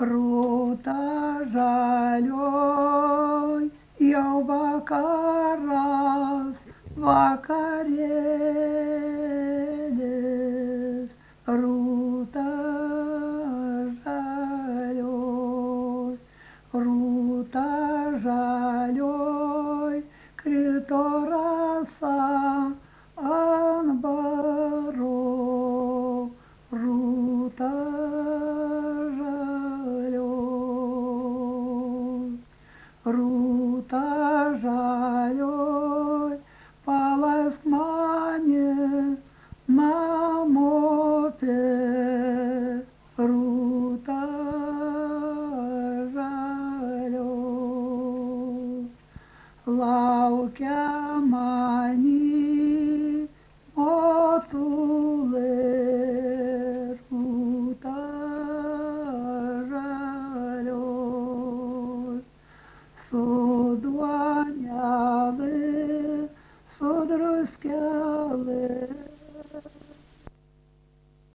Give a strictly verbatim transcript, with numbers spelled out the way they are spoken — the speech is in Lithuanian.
Rūta žalioj, jau vakaras, vakarėlis. Rūta žalioj, rūta žalioj, krito rasa ant baro. Rūta Rūta žalioj, palaisk mane namope. Rūta žalioj, laukia mani motulė. Rūta su duonelė, su druskelė.